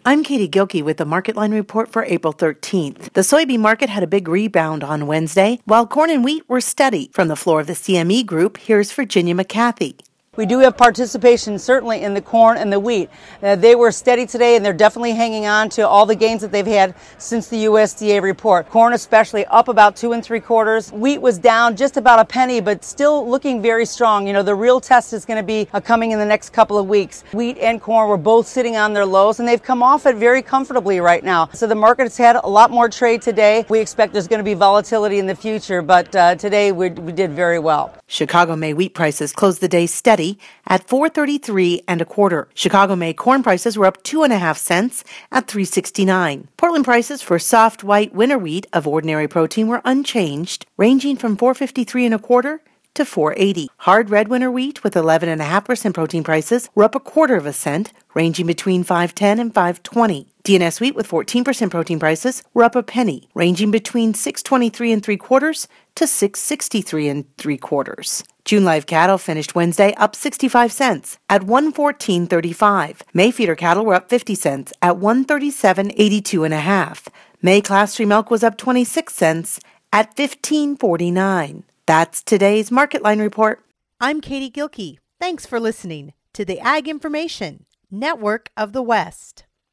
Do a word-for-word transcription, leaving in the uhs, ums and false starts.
I'm Katie Gilkey with the Market Line report for April thirteenth. The soybean market had a big rebound on Wednesday, while corn and wheat were steady. From the floor of the C M E Group, here's Virginia McCarthy. We do have participation certainly in the corn and the wheat. Uh, they were steady today, and they're definitely hanging on to all the gains that they've had since the U S D A report. Corn especially up about two and three quarters. Wheat was down just about a penny, but still looking very strong. You know, the real test is going to be uh, coming in the next couple of weeks. Wheat and corn were both sitting on their lows, and they've come off it very comfortably right now. So the market has had a lot more trade today. We expect there's going to be volatility in the future, but uh, today we, we did very well. Chicago May wheat prices closed the day steady at four thirty-three and a quarter. Chicago May corn prices were up two and a half cents at three sixty-nine. Portland prices for soft white winter wheat of ordinary protein were unchanged, ranging from four fifty-three and a quarter to four eighty. Hard red winter wheat with eleven and a half percent protein prices were up a quarter of a cent, ranging between five ten and five twenty. D N S wheat with fourteen percent protein prices were up a penny, ranging between six twenty-three and three quarters to six sixty-three and three quarters. June live cattle finished Wednesday up sixty-five cents at one fourteen thirty-five. May feeder cattle were up fifty cents at one thirty-seven eighty-two and a half. May class three milk was up twenty-six cents at fifteen forty-nine. That's today's Market Line report. I'm Katie Gilkey. Thanks for listening to the Ag Information Network of the West.